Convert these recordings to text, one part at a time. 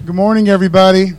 Good morning, everybody.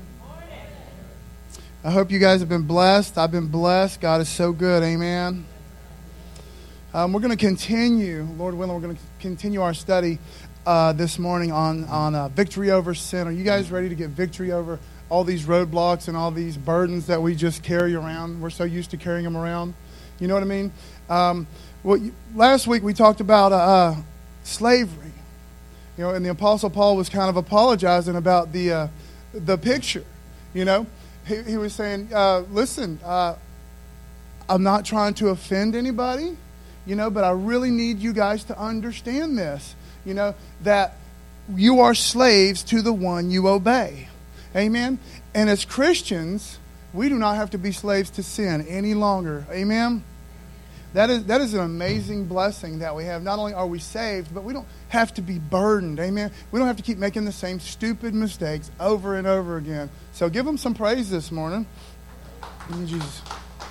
I hope you guys have been blessed. I've been blessed. God is so good. Amen. We're going to continue, Lord willing, we're going to continue our study this morning on victory over sin. Are you guys ready to get victory over all these roadblocks and all these burdens that we just carry around? We're so used to carrying them around. You know what I mean? Last week we talked about slavery. You know, and the Apostle Paul was kind of apologizing about the picture. You know, he was saying, listen, I'm not trying to offend anybody, you know, but I really need you guys to understand this, you know, that you are slaves to the one you obey. Amen? And as Christians, we do not have to be slaves to sin any longer. Amen? That is an amazing blessing that we have. Not only are we saved, but we don't have to be burdened. Amen? We don't have to keep making the same stupid mistakes over and over again. So give them some praise this morning. Jesus.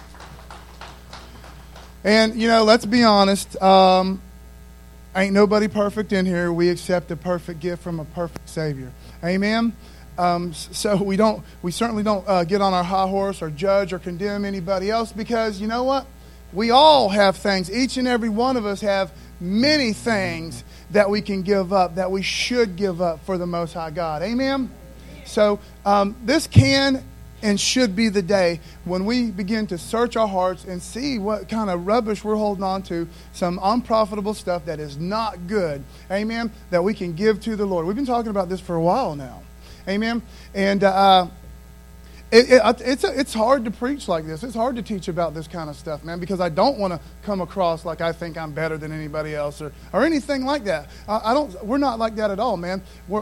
And, you know, let's be honest. Ain't nobody perfect in here. We accept a perfect gift from a perfect Savior. Amen? So we certainly don't get on our high horse or judge or condemn anybody else, because you know what? We all have things. Each and every one of us have many things that we can give up, that we should give up for the Most High God. Amen? So this can and should be the day when we begin to search our hearts and see what kind of rubbish we're holding on to, some unprofitable stuff that is not good. Amen? That we can give to the Lord. We've been talking about this for a while now. Amen? And it's hard to preach like this. It's hard to teach about this kind of stuff, man, because I don't want to come across like I think I'm better than anybody else or anything like that. We're not like that at all, man. We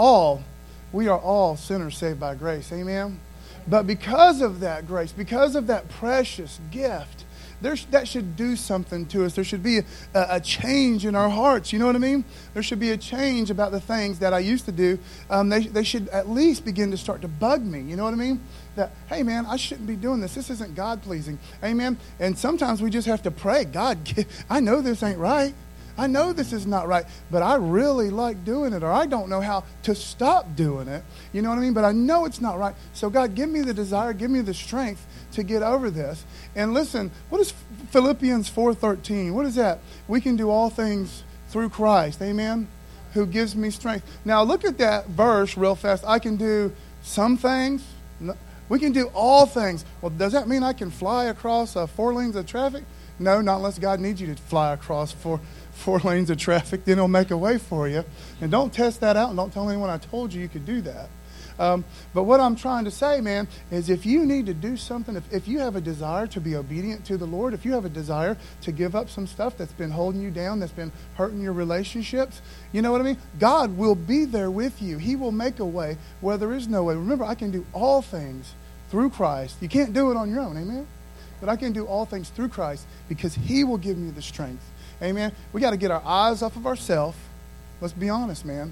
are all sinners saved by grace. Amen? But because of that grace, because of that precious gift, that should do something to us. There should be a change in our hearts. You know what I mean? There should be a change about the things that I used to do. They should at least begin to start to bug me. You know what I mean? That, hey, man, I shouldn't be doing this. This isn't God-pleasing. Amen? And sometimes we just have to pray, God, I know this ain't right. I know this is not right, but I really like doing it, or I don't know how to stop doing it. You know what I mean? But I know it's not right. So, God, give me the desire, give me the strength to get over this. And listen, what is Philippians 4:13? What is that? We can do all things through Christ, amen, who gives me strength. Now, look at that verse real fast. I can do some things. No, we can do all things. Well, does that mean I can fly across 4 lanes of traffic? No, not unless God needs you to fly across four lanes of traffic. Then He'll make a way for you. And don't test that out, and don't tell anyone I told you could do that. But what I'm trying to say, man, is if you need to do something, if you have a desire to be obedient to the Lord, if you have a desire to give up some stuff that's been holding you down, that's been hurting your relationships, you know what I mean? God will be there with you. He will make a way where there is no way. Remember, I can do all things through Christ. You can't do it on your own, amen? But I can do all things through Christ because He will give me the strength. Amen? We got to get our eyes off of ourselves. Let's be honest, man.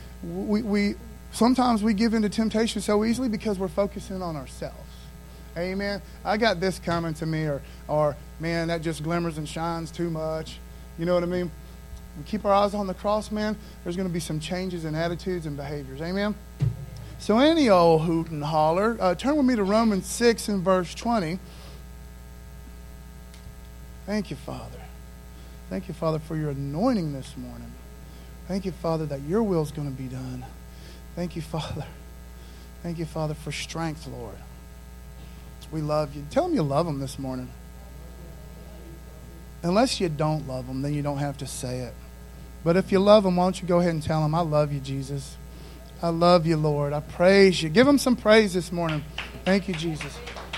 Sometimes we give into temptation so easily because we're focusing on ourselves. Amen? I got this coming to me, or man, that just glimmers and shines too much. You know what I mean? We keep our eyes on the cross, man, there's going to be some changes in attitudes and behaviors. Amen? So any old hoot and holler, turn with me to Romans 6 and verse 20. Thank you, Father. Thank you, Father, for your anointing this morning. Thank you, Father, that your will is going to be done. Thank you, Father. Thank you, Father, for strength, Lord. We love you. Tell them you love them this morning. Unless you don't love them, then you don't have to say it. But if you love them, why don't you go ahead and tell them, I love you, Jesus. I love you, Lord. I praise you. Give them some praise this morning. Thank you, Jesus.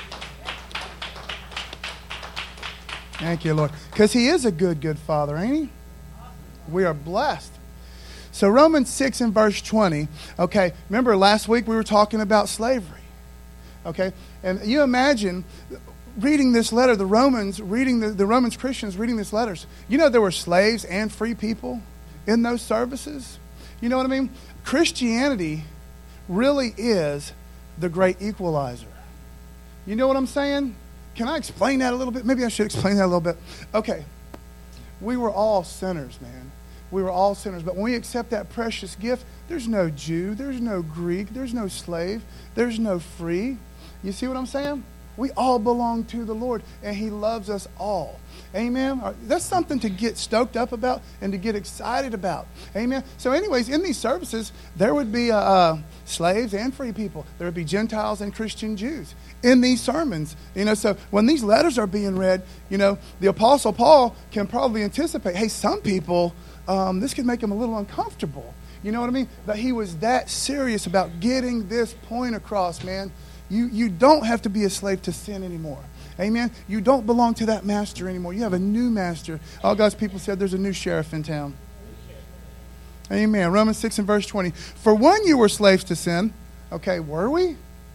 Thank you, Lord. Because He is a good, good Father, ain't He? We are blessed. So Romans 6 and verse 20. Okay, remember last week we were talking about slavery. Okay, and you imagine reading this letter, the Romans Christians reading these letters. You know there were slaves and free people in those services. You know what I mean? Christianity really is the great equalizer. You know what I'm saying? Can I explain that a little bit? Maybe I should explain that a little bit. Okay. We were all sinners, man. we were all sinners. But when we accept that precious gift, there's no Jew, there's no Greek, there's no slave, there's no free. You see what I'm saying? We all belong to the Lord, and He loves us all. Amen? That's something to get stoked up about and to get excited about. Amen? So anyways, in these services, there would be slaves and free people. There would be Gentiles and Christian Jews in these sermons. So when these letters are being read, the Apostle Paul can probably anticipate, hey, some people, this could make them a little uncomfortable. You know what I mean? But he was that serious about getting this point across, man. You don't have to be a slave to sin anymore. Amen? You don't belong to that master anymore. You have a new master. All God's people said there's a new sheriff in town. Amen. Romans 6 and verse 20. For when you were slaves to sin, okay, were we?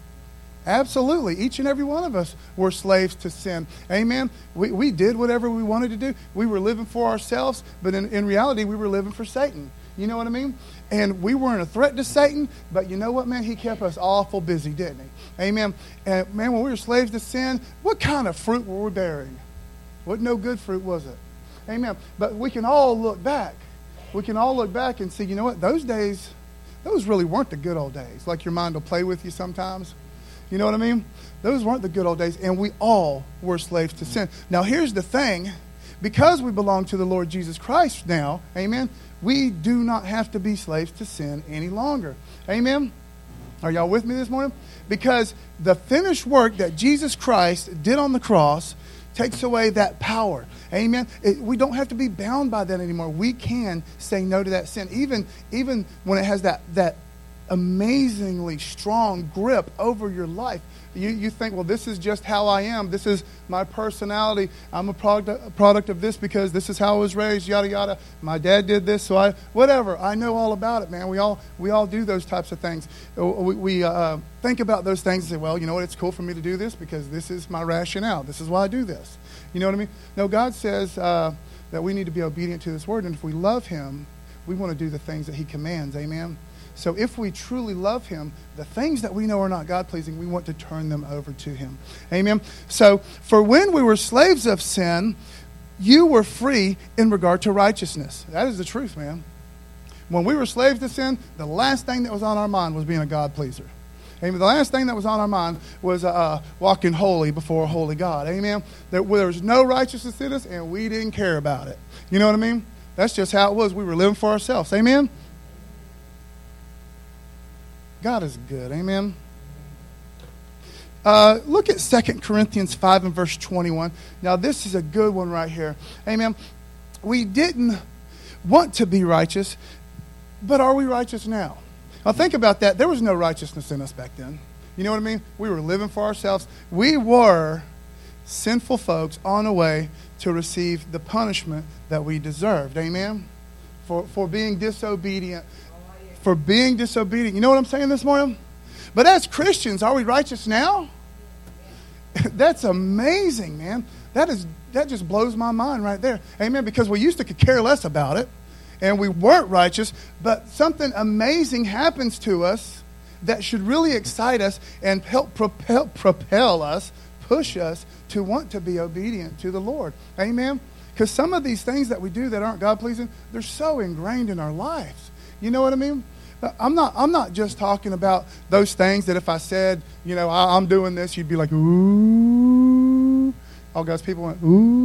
Absolutely. Each and every one of us were slaves to sin. Amen? We did whatever we wanted to do. We were living for ourselves, but in reality, we were living for Satan. You know what I mean? And we weren't a threat to Satan, but you know what, man? He kept us awful busy, didn't he? Amen. And man, when we were slaves to sin, what kind of fruit were we bearing? What no good fruit was it? Amen. But we can all look back. We can all look back and see, you know what? Those days, those really weren't the good old days. Like your mind will play with you sometimes. You know what I mean? Those weren't the good old days, and we all were slaves to sin. Now, here's the thing. Because we belong to the Lord Jesus Christ now, amen, we do not have to be slaves to sin any longer. Amen? Are y'all with me this morning? Because the finished work that Jesus Christ did on the cross takes away that power. Amen? We don't have to be bound by that anymore. We can say no to that sin. Even when it has that amazingly strong grip over your life. You think, well, this is just how I am. This is my personality. I'm a product of this because this is how I was raised, yada, yada. My dad did this, so whatever. I know all about it, man. We all do those types of things. We think about those things and say, well, you know what? It's cool for me to do this because this is my rationale. This is why I do this. You know what I mean? No, God says that we need to be obedient to this word, and if we love Him, we want to do the things that He commands. Amen? So if we truly love Him, the things that we know are not God-pleasing, we want to turn them over to Him. Amen? So, for when we were slaves of sin, you were free in regard to righteousness. That is the truth, man. When we were slaves to sin, the last thing that was on our mind was being a God-pleaser. Amen. The last thing that was on our mind was walking holy before a holy God. Amen? There was no righteousness in us, and we didn't care about it. You know what I mean? That's just how it was. We were living for ourselves. Amen? God is good. Amen. Look at 2 Corinthians 5 and verse 21. Now, this is a good one right here. Amen. We didn't want to be righteous, but are we righteous now? Now, think about that. There was no righteousness in us back then. You know what I mean? We were living for ourselves. We were sinful folks on the way to receive the punishment that we deserved. Amen. For being disobedient. For being disobedient. You know what I'm saying this morning? But as Christians, are we righteous now? That's amazing, man. That just blows my mind right there. Amen. Because we used to care less about it, and we weren't righteous, but something amazing happens to us that should really excite us and help propel us, push us to want to be obedient to the Lord. Amen. Because some of these things that we do that aren't God-pleasing, they're so ingrained in our lives. You know what I mean? I'm not just talking about those things that if I said, I'm doing this, you'd be like, ooh. All God's people went,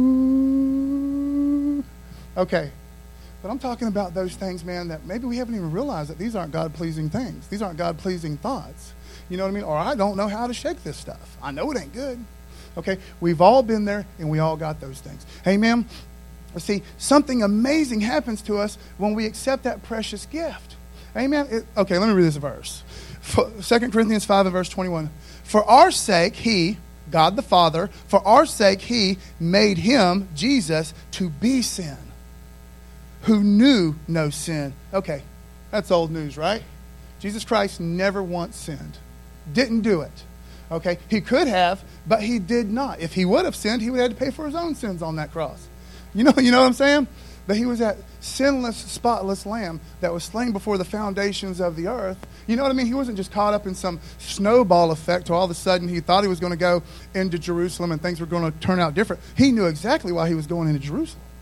ooh. Okay. But I'm talking about those things, man, that maybe we haven't even realized that these aren't God-pleasing things. These aren't God-pleasing thoughts. You know what I mean? Or I don't know how to shake this stuff. I know it ain't good. Okay? We've all been there, and we all got those things. Amen? See, something amazing happens to us when we accept that precious gift. Amen? Okay, let me read this verse. 2 Corinthians 5 and verse 21. For our sake, He, God the Father, for our sake, He made Him, Jesus, to be sin, who knew no sin. Okay, that's old news, right? Jesus Christ never once sinned. Didn't do it. Okay, He could have, but He did not. If He would have sinned, He would have had to pay for His own sins on that cross. You know what I'm saying? But He was that sinless, spotless lamb that was slain before the foundations of the earth. You know what I mean? He wasn't just caught up in some snowball effect till all of a sudden He thought He was going to go into Jerusalem and things were going to turn out different. He knew exactly why He was going into Jerusalem.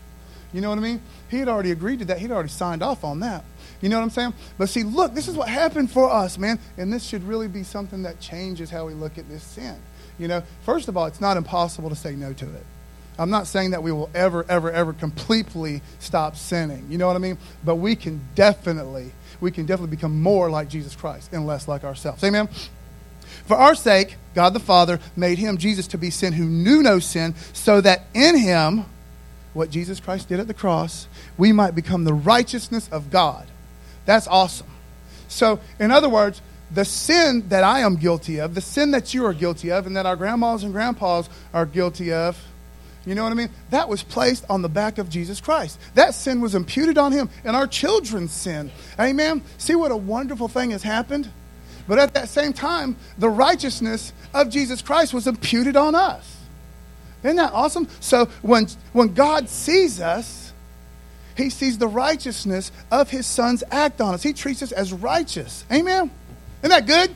You know what I mean? He had already agreed to that. He'd already signed off on that. You know what I'm saying? But see, look, this is what happened for us, man. And this should really be something that changes how we look at this sin. You know, first of all, it's not impossible to say no to it. I'm not saying that we will ever, ever, ever completely stop sinning. You know what I mean? But we can definitely become more like Jesus Christ and less like ourselves. Amen? For our sake, God the Father made him, Jesus, to be sin who knew no sin, so that in him, what Jesus Christ did at the cross, we might become the righteousness of God. That's awesome. So, in other words, the sin that I am guilty of, the sin that you are guilty of, and that our grandmas and grandpas are guilty of, you know what I mean? That was placed on the back of Jesus Christ. That sin was imputed on him, and our children's sin. Amen? See what a wonderful thing has happened? But at that same time, the righteousness of Jesus Christ was imputed on us. Isn't that awesome? So when God sees us, he sees the righteousness of his son's act on us. He treats us as righteous. Amen? Isn't that good?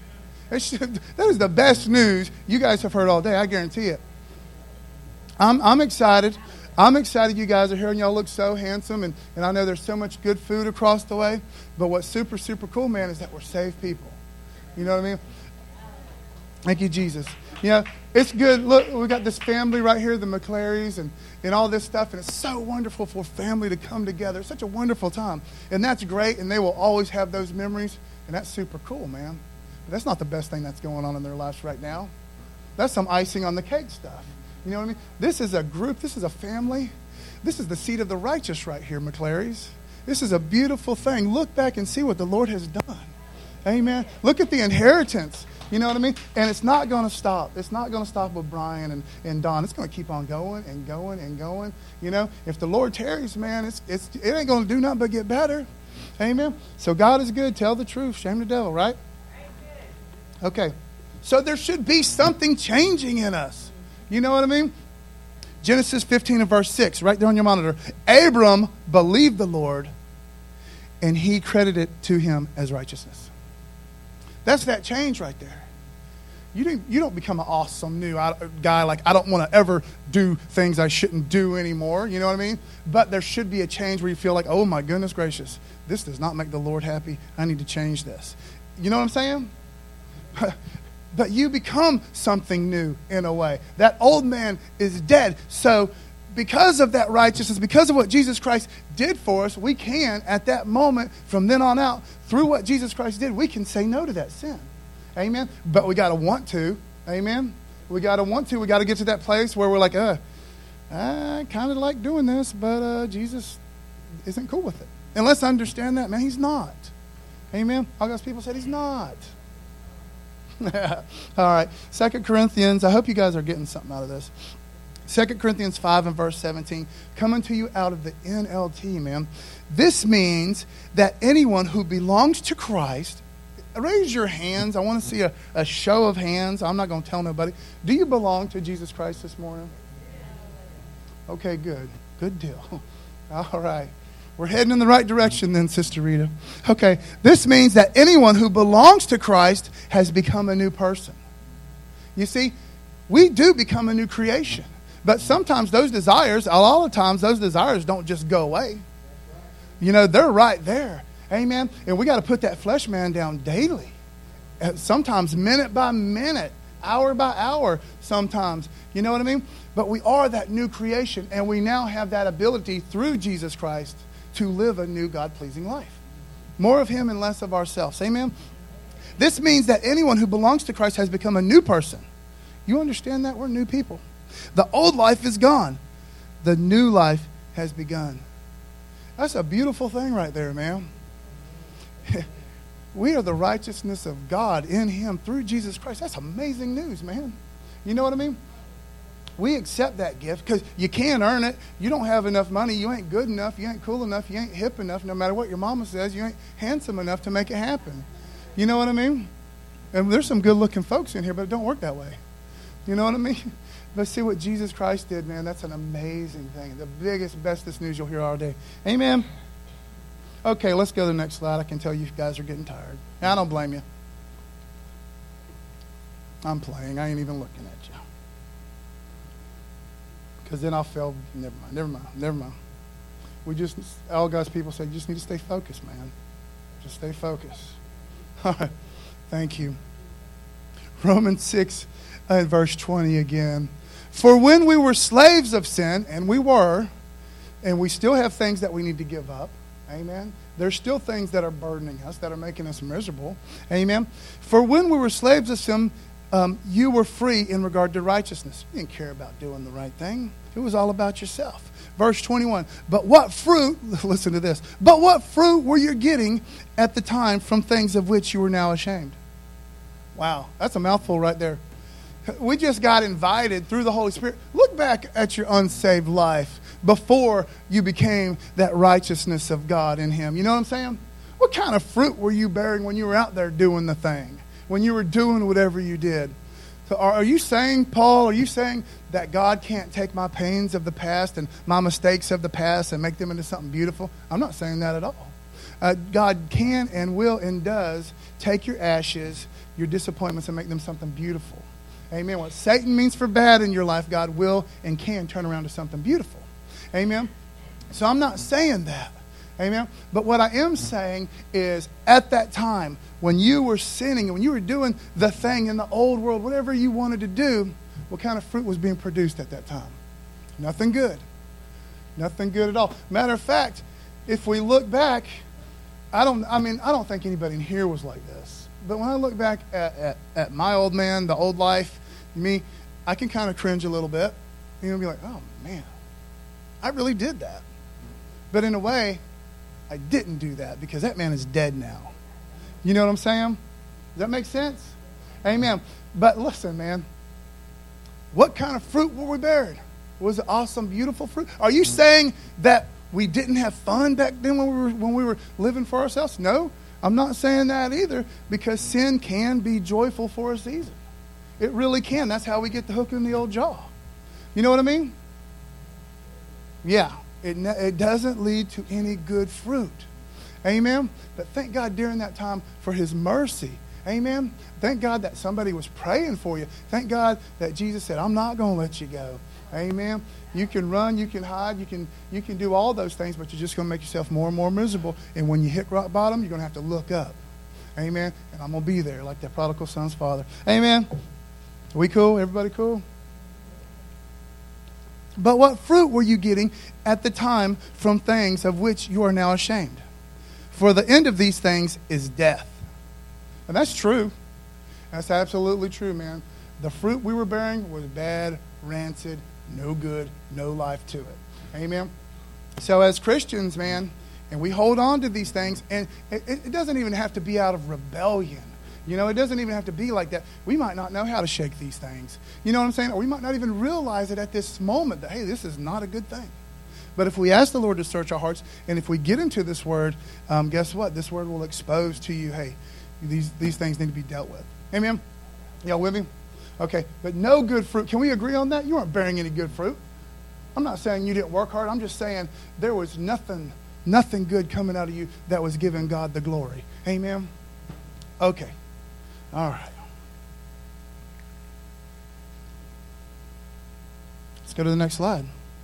That is the best news you guys have heard all day. I guarantee it. I'm excited. I'm excited you guys are here and y'all look so handsome. And I know there's so much good food across the way. But what's super, super cool, man, is that we're saved people. You know what I mean? Thank you, Jesus. You know, it's good. Look, we got this family right here, the McClarys, and all this stuff. And it's so wonderful for family to come together. It's such a wonderful time. And that's great. And they will always have those memories. And that's super cool, man. But that's not the best thing that's going on in their lives right now. That's some icing on the cake stuff. You know what I mean? This is a group. This is a family. This is the seed of the righteous right here, McClarys. This is a beautiful thing. Look back and see what the Lord has done. Amen. Look at the inheritance. You know what I mean? And it's not going to stop. It's not going to stop with Brian and Don. It's going to keep on going and going and going. You know, if the Lord tarries, man, it ain't going to do nothing but get better. Amen. So God is good. Tell the truth. Shame the devil, right? Okay. So there should be something changing in us. You know what I mean? Genesis 15 and verse 6, right there on your monitor. Abram believed the Lord, and he credited it to him as righteousness. That's that change right there. You don't become an awesome new guy like, I don't want to ever do things I shouldn't do anymore. You know what I mean? But there should be a change where you feel like, oh my goodness gracious, this does not make the Lord happy. I need to change this. You know what I'm saying? But you become something new in a way. That old man is dead. So because of that righteousness, because of what Jesus Christ did for us, we can, at that moment, from then on out, through what Jesus Christ did, we can say no to that sin. Amen? But we got to want to. Amen? We got to want to. We got to get to that place where we're like, I kind of like doing this, but Jesus isn't cool with it. And let's understand that, man, he's not. Amen? All God's people said he's not. All right. 2 Corinthians, I hope you guys are getting something out of this. 2 Corinthians 5 and verse 17, coming to you out of the NLT, man. This means that anyone who belongs to Christ, raise your hands. I want to see a show of hands. I'm not going to tell nobody. Do you belong to Jesus Christ this morning? Okay, good. Good deal. All right. We're heading in the right direction then, Sister Rita. Okay, this means that anyone who belongs to Christ has become a new person. You see, we do become a new creation. But sometimes those desires, a lot of times those desires don't just go away. You know, they're right there. Amen? And we got to put that flesh man down daily. Sometimes minute by minute, hour by hour sometimes. You know what I mean? But we are that new creation, and we now have that ability through Jesus Christ to live a new God-pleasing life. More of him and less of ourselves. Amen? This means that anyone who belongs to Christ has become a new person. You understand that? We're new people. The old life is gone. The new life has begun. That's a beautiful thing right there, man. We are the righteousness of God in him through Jesus Christ. That's amazing news, man. You know what I mean? We accept that gift because you can't earn it. You don't have enough money. You ain't good enough. You ain't cool enough. You ain't hip enough. No matter what your mama says, you ain't handsome enough to make it happen. You know what I mean? And there's some good-looking folks in here, but it don't work that way. You know what I mean? But see what Jesus Christ did, man. That's an amazing thing. The biggest, bestest news you'll hear all day. Amen? Okay, let's go to the next slide. I can tell you guys are getting tired. I don't blame you. I'm playing. I ain't even looking at you. Because then I'll fail. Never mind. all God's people say, you just need to stay focused, man. Just stay focused. All right. Thank you. Romans 6 and verse 20 again. For when we were slaves of sin, and we were, and we still have things that we need to give up. Amen. There's still things that are burdening us, that are making us miserable. Amen. For when we were slaves of sin, you were free in regard to righteousness. You didn't care about doing the right thing. It was all about yourself. Verse 21. But what fruit, listen to this, but what fruit were you getting at the time from things of which you were now ashamed? Wow, that's a mouthful right there. We just got invited through the Holy Spirit. Look back at your unsaved life before you became that righteousness of God in Him. You know what I'm saying? What kind of fruit were you bearing when you were out there doing the thing? When you were doing whatever you did? So are you saying, Paul, are you saying that God can't take my pains of the past and my mistakes of the past and make them into something beautiful? I'm not saying that at all. God can and will and does take your ashes, your disappointments, and make them something beautiful. Amen. What Satan means for bad in your life, God will and can turn around to something beautiful. Amen. So I'm not saying that. Amen. But what I am saying is at that time, when you were sinning and when you were doing the thing in the old world, whatever you wanted to do, what kind of fruit was being produced at that time? Nothing good. Nothing good at all. Matter of fact, if we look back, I don't think anybody in here was like this. But when I look back at my old man, the old life, me, I can kind of cringe a little bit. You know, be like, oh man, I really did that. But in a way, I didn't do that because that man is dead now. You know what I'm saying? Does that make sense? Amen. But listen, man, what kind of fruit were we bearing? Was it awesome, beautiful fruit? Are you saying that we didn't have fun back then when we were living for ourselves? No, I'm not saying that either, because sin can be joyful for a season. It really can. That's how we get the hook in the old jaw. You know what I mean? Yeah. It doesn't lead to any good fruit. Amen? But thank God during that time for His mercy. Amen? Thank God that somebody was praying for you. Thank God that Jesus said, I'm not going to let you go. Amen? You can run, you can hide, you can do all those things, but you're just going to make yourself more and more miserable. And when you hit rock bottom, you're going to have to look up. Amen? And I'm going to be there like that prodigal son's father. Amen? Are we cool? Everybody cool? But what fruit were you getting at the time from things of which you are now ashamed? For the end of these things is death. And that's true. That's absolutely true, man. The fruit we were bearing was bad, rancid, no good, no life to it. Amen? So as Christians, man, and we hold on to these things, and it doesn't even have to be out of rebellion. You know, it doesn't even have to be like that. We might not know how to shake these things. You know what I'm saying? Or we might not even realize it at this moment that, hey, this is not a good thing. But if we ask the Lord to search our hearts, and if we get into this word, guess what? This word will expose to you, hey, these things need to be dealt with. Amen? Y'all with me? Okay. But no good fruit. Can we agree on that? You aren't bearing any good fruit. I'm not saying you didn't work hard. I'm just saying there was nothing good coming out of you that was giving God the glory. Amen? Okay. All right. Let's go to the next slide.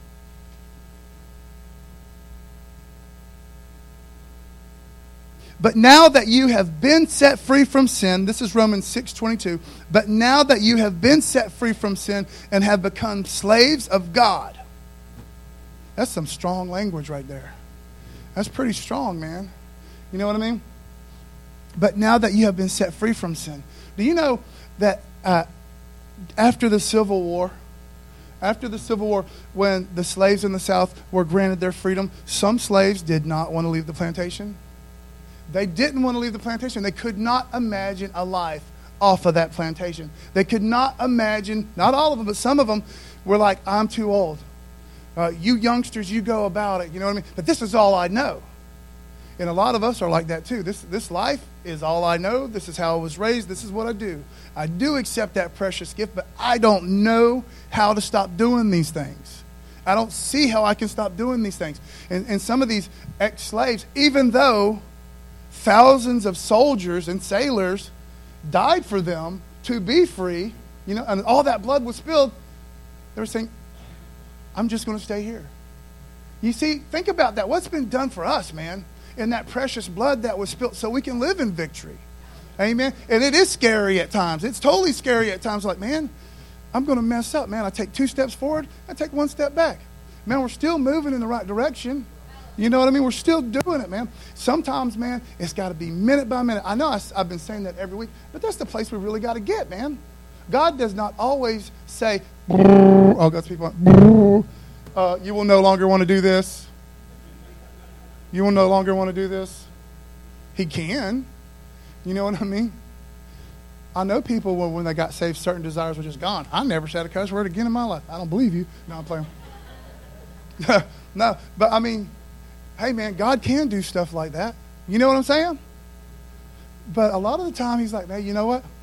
But now that you have been set free from sin, this is Romans 6:22. But now that you have been set free from sin and have become slaves of God. That's some strong language right there. That's pretty strong, man. You know what I mean? But now that you have been set free from sin. Do you know that after the Civil War, when the slaves in the South were granted their freedom, some slaves did not want to leave the plantation. They didn't want to leave the plantation. They could not imagine a life off of that plantation. They could not imagine, not all of them, but some of them were like, I'm too old. You youngsters, you go about it. You know what I mean? But this is all I know. And a lot of us are like that too. This life is all I know. This is how I was raised. This is what I do. I do accept that precious gift, but I don't know how to stop doing these things. I don't see how I can stop doing these things. And some of these ex-slaves, even though thousands of soldiers and sailors died for them to be free, you know, and all that blood was spilled, they were saying, I'm just going to stay here. You see, think about that. What's been done for us, man, in that precious blood that was spilled so we can live in victory. Amen. And it is scary at times. It's totally scary at times. Like, man, I'm going to mess up, man. I take 2 steps forward. I take 1 step back. Man, we're still moving in the right direction. You know what I mean? We're still doing it, man. Sometimes, man, it's got to be minute by minute. I know I've been saying that every week, but that's the place we really got to get, man. God does not always say, oh, God's people, you will no longer want to do this. You will no longer want to do this. He can. You know what I mean? I know people when they got saved, certain desires were just gone. I never said a cuss word again in my life. I don't believe you. No, I'm playing. No, but I mean, hey, man, God can do stuff like that. You know what I'm saying? But a lot of the time, he's like, hey, you know what?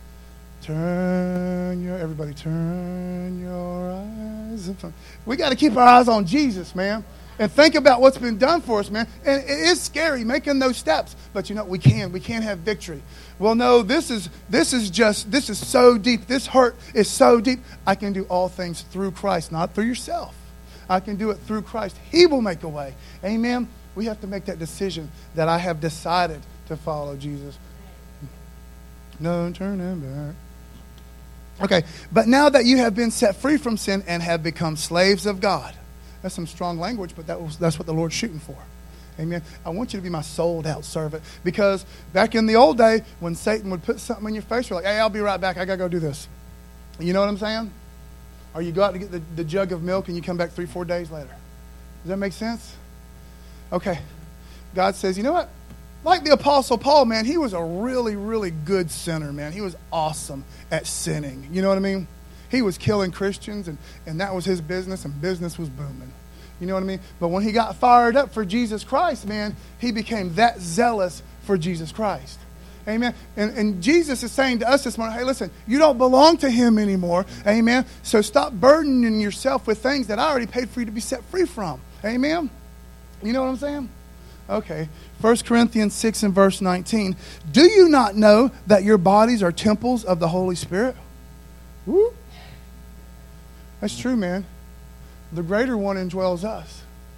Everybody turn your eyes. We got to keep our eyes on Jesus, man. And think about what's been done for us, man. And it is scary making those steps. But you know, we can have victory. Well, no, this is so deep. This hurt is so deep. I can do all things through Christ, not through yourself. I can do it through Christ. He will make a way. Amen. We have to make that decision that I have decided to follow Jesus. No turning back. Okay, but now that you have been set free from sin and have become slaves of God. That's some strong language, but that's what the Lord's shooting for. Amen. I want you to be my sold out servant. Because back in the old day, when Satan would put something in your face, you're like, hey, I'll be right back. I got to go do this. You know what I'm saying? Or you go out to get the jug of milk and you come back 3-4 days later. Does that make sense? Okay. God says, you know what? Like the Apostle Paul, man, he was a really, really good sinner, man. He was awesome at sinning. You know what I mean? He was killing Christians, and that was his business, and business was booming. You know what I mean? But when he got fired up for Jesus Christ, man, he became that zealous for Jesus Christ. Amen. And Jesus is saying to us this morning, hey, listen, you don't belong to him anymore. Amen. So stop burdening yourself with things that I already paid for you to be set free from. Amen. You know what I'm saying? Okay. 1 Corinthians 6 and verse 19. Do you not know that your bodies are temples of the Holy Spirit? Woo. That's true, man. The greater one indwells us.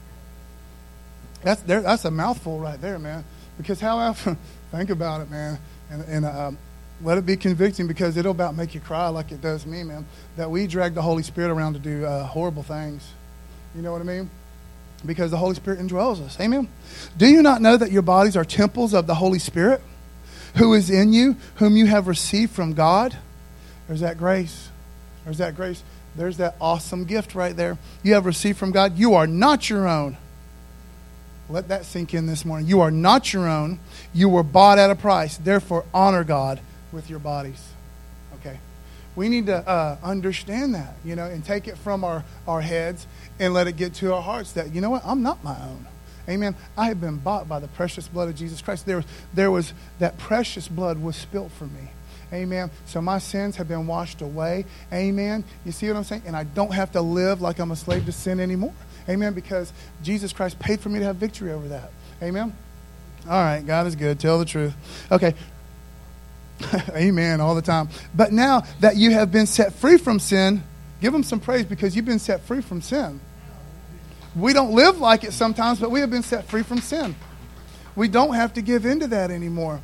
That's a mouthful right there, man. Because how often, think about it, man, and let it be convicting, because it'll about make you cry like it does me, man, that we drag the Holy Spirit around to do horrible things. You know what I mean? Because the Holy Spirit indwells us. Amen? Do you not know that your bodies are temples of the Holy Spirit, who is in you, whom you have received from God? There's that grace. There's that grace. There's that awesome gift right there. You have received from God. You are not your own. Let that sink in this morning. You are not your own. You were bought at a price. Therefore, honor God with your bodies. Okay. We need to understand that, you know, and take it from our heads and let it get to our hearts that, you know what, I'm not my own. Amen. I have been bought by the precious blood of Jesus Christ. There was that precious blood was spilt for me. Amen. So my sins have been washed away. Amen. You see what I'm saying? And I don't have to live like I'm a slave to sin anymore. Amen. Because Jesus Christ paid for me to have victory over that. Amen. All right. God is good. Tell the truth. Okay. Amen. All the time. But now that you have been set free from sin, give him some praise, because you've been set free from sin. We don't live like it sometimes, but we have been set free from sin. We don't have to give in to that anymore.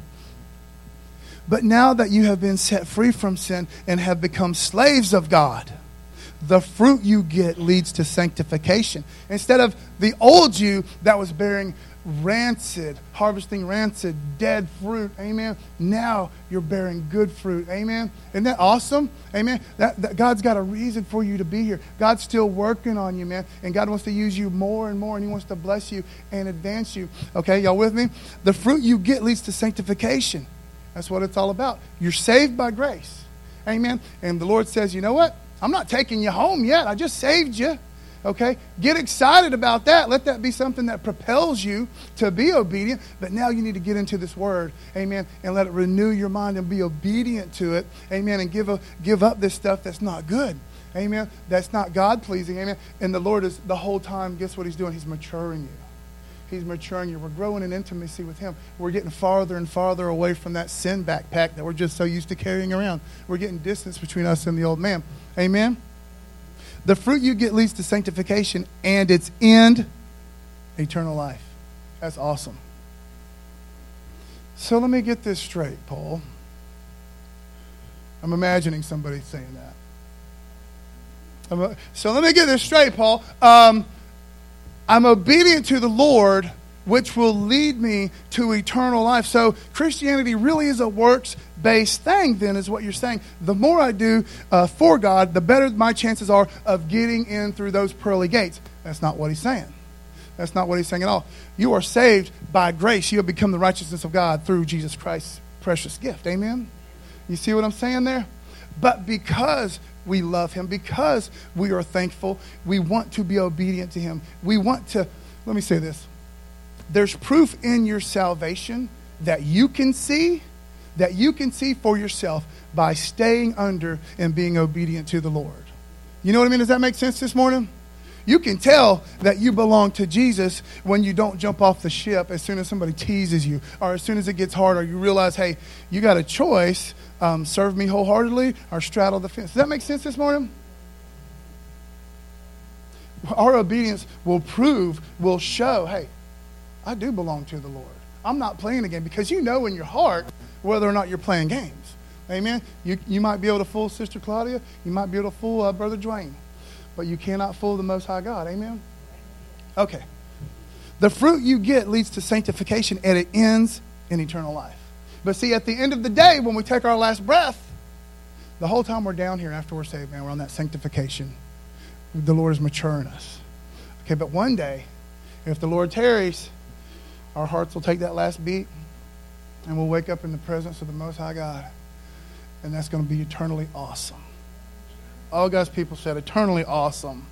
But now that you have been set free from sin and have become slaves of God, the fruit you get leads to sanctification. Instead of the old you that was bearing harvesting rancid, dead fruit, amen, now you're bearing good fruit, amen. Isn't that awesome? Amen. That God's got a reason for you to be here. God's still working on you, man, and God wants to use you more and more, and he wants to bless you and advance you. Okay, y'all with me? The fruit you get leads to sanctification. That's what it's all about. You're saved by grace. Amen. And the Lord says, you know what? I'm not taking you home yet. I just saved you. Okay? Get excited about that. Let that be something that propels you to be obedient. But now you need to get into this word. Amen. And let it renew your mind and be obedient to it. Amen. And give up this stuff that's not good. Amen. That's not God-pleasing. Amen. And the Lord is the whole time, guess what he's doing? He's maturing you. He's maturing you. We're growing in intimacy with him. We're getting farther and farther away from that sin backpack that we're just so used to carrying around. We're getting distance between us and the old man. Amen? The fruit you get leads to sanctification, and its end eternal life. That's awesome. So let me get this straight, Paul. I'm imagining somebody saying that. So let me get this straight, Paul. I'm obedient to the Lord, which will lead me to eternal life. So Christianity really is a works-based thing, then, is what you're saying. The more I do for God, the better my chances are of getting in through those pearly gates. That's not what he's saying. That's not what he's saying at all. You are saved by grace. You have become the righteousness of God through Jesus Christ's precious gift. Amen? You see what I'm saying there? But because we love him, because we are thankful, we want to be obedient to him. We want to, let me say this. There's proof in your salvation that you can see for yourself by staying under and being obedient to the Lord. You know what I mean? Does that make sense this morning? You can tell that you belong to Jesus when you don't jump off the ship as soon as somebody teases you, or as soon as it gets hard, or you realize, hey, you got a choice, serve me wholeheartedly or straddle the fence. Does that make sense this morning? Our obedience will show, hey, I do belong to the Lord. I'm not playing a game, because you know in your heart whether or not you're playing games. Amen? You might be able to fool Sister Claudia. You might be able to fool Brother Dwayne. But you cannot fool the Most High God. Amen? Okay. The fruit you get leads to sanctification, and it ends in eternal life. But see, at the end of the day, when we take our last breath, the whole time we're down here after we're saved, man, we're on that sanctification. The Lord is maturing us. Okay, but one day, if the Lord tarries, our hearts will take that last beat, and we'll wake up in the presence of the Most High God. And that's going to be eternally awesome. All God's people said eternally awesome.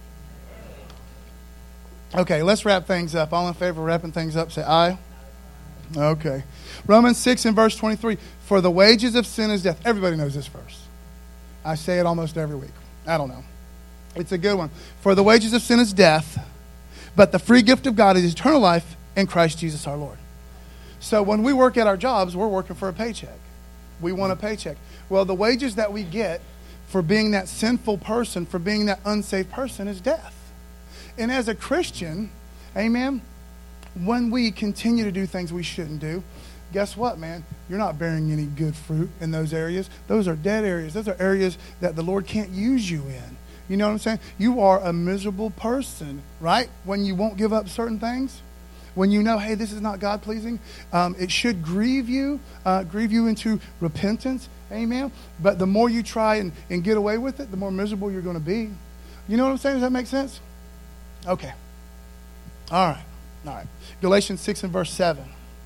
Okay, let's wrap things up. All in favor of wrapping things up, say aye. Okay. Romans 6 and verse 23. For the wages of sin is death. Everybody knows this verse. I say it almost every week. I don't know. It's a good one. For the wages of sin is death, but the free gift of God is eternal life in Christ Jesus our Lord. So when we work at our jobs, we're working for a paycheck. We want a paycheck. Well, the wages that we get for being that sinful person, for being that unsaved person, is death. And as a Christian, amen, when we continue to do things we shouldn't do, guess what, man? You're not bearing any good fruit in those areas. Those are dead areas. Those are areas that the Lord can't use you in. You know what I'm saying? You are a miserable person, right? When you won't give up certain things. When you know, hey, this is not God-pleasing. It should grieve you into repentance. Amen? But the more you try and get away with it, the more miserable you're going to be. You know what I'm saying? Does that make sense? Okay. All right. Galatians 6 and verse 7.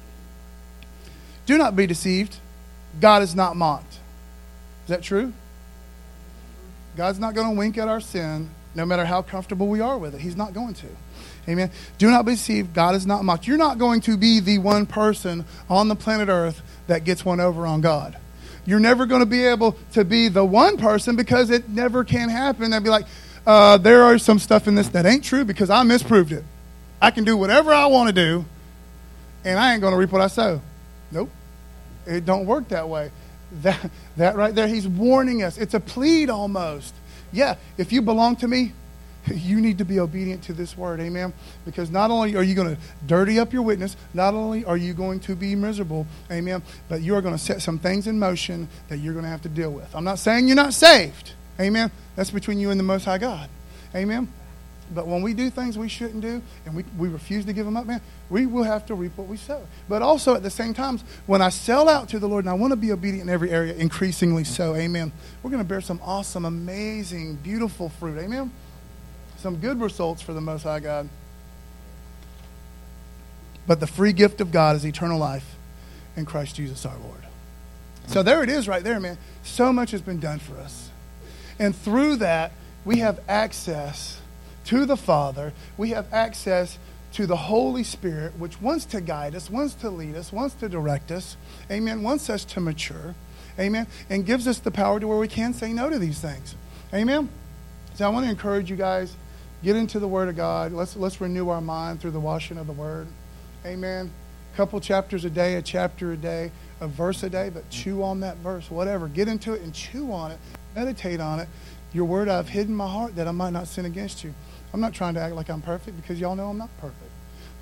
Do not be deceived. God is not mocked. Is that true? God's not going to wink at our sin, no matter how comfortable we are with it. He's not going to. Amen. Do not be deceived. God is not mocked. You're not going to be the one person on the planet Earth that gets one over on God. You're never going to be able to be the one person, because it never can happen. They'd be like, there are some stuff in this that ain't true because I misproved it. I can do whatever I want to do, and I ain't going to reap what I sow. Nope. It don't work that way. That right there, he's warning us. It's a plead almost. Yeah, if you belong to me, you need to be obedient to this word, amen? Because not only are you going to dirty up your witness, not only are you going to be miserable, amen, but you are going to set some things in motion that you're going to have to deal with. I'm not saying you're not saved, amen? That's between you and the Most High God, amen? But when we do things we shouldn't do, and we refuse to give them up, man, we will have to reap what we sow. But also at the same time, when I sell out to the Lord and I want to be obedient in every area, increasingly so, amen, we're going to bear some awesome, amazing, beautiful fruit, amen? Some good results for the Most High God. But the free gift of God is eternal life in Christ Jesus our Lord. So there it is right there, man. So much has been done for us. And through that, we have access to the Father. We have access to the Holy Spirit, which wants to guide us, wants to lead us, wants to direct us. Amen. Wants us to mature. Amen. And gives us the power to where we can say no to these things. Amen. So I want to encourage you guys, get into the Word of God. Let's renew our mind through the washing of the Word. Amen. A couple chapters a day, a chapter a day, a verse a day, but chew on that verse, whatever. Get into it and chew on it. Meditate on it. Your word I've hidden in my heart that I might not sin against you. I'm not trying to act like I'm perfect, because y'all know I'm not perfect.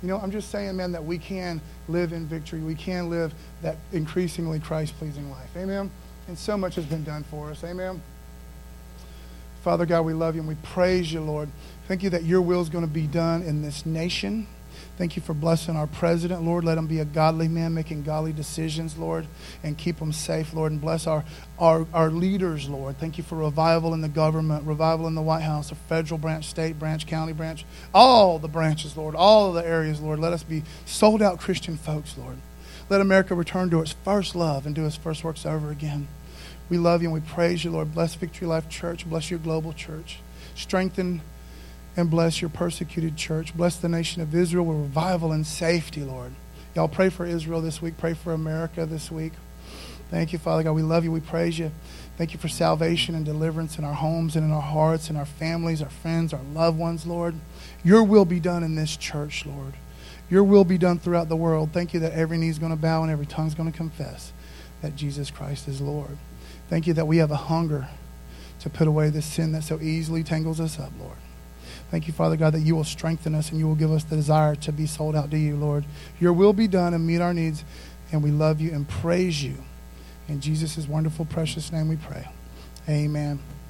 I'm just saying, man, that we can live in victory. We can live that increasingly Christ-pleasing life. Amen? And so much has been done for us. Amen? Father God, we love you and we praise you, Lord. Thank you that your will is going to be done in this nation. Thank you for blessing our president, Lord. Let him be a godly man making godly decisions, Lord, and keep him safe, Lord. And bless our leaders, Lord. Thank you for revival in the government, revival in the White House, the federal branch, state branch, county branch, all the branches, Lord, all of the areas, Lord. Let us be sold out Christian folks, Lord. Let America return to its first love and do its first works over again. We love you and we praise you, Lord. Bless Victory Life Church. Bless your global church. Strengthen and bless your persecuted church. Bless the nation of Israel with revival and safety, Lord. Y'all pray for Israel this week. Pray for America this week. Thank you, Father God. We love you. We praise you. Thank you for salvation and deliverance in our homes and in our hearts and our families, our friends, our loved ones, Lord. Your will be done in this church, Lord. Your will be done throughout the world. Thank you that every knee is going to bow and every tongue is going to confess that Jesus Christ is Lord. Thank you that we have a hunger to put away this sin that so easily tangles us up, Lord. Thank you, Father God, that you will strengthen us and you will give us the desire to be sold out to you, Lord. Your will be done and meet our needs, and we love you and praise you. In Jesus' wonderful, precious name we pray. Amen.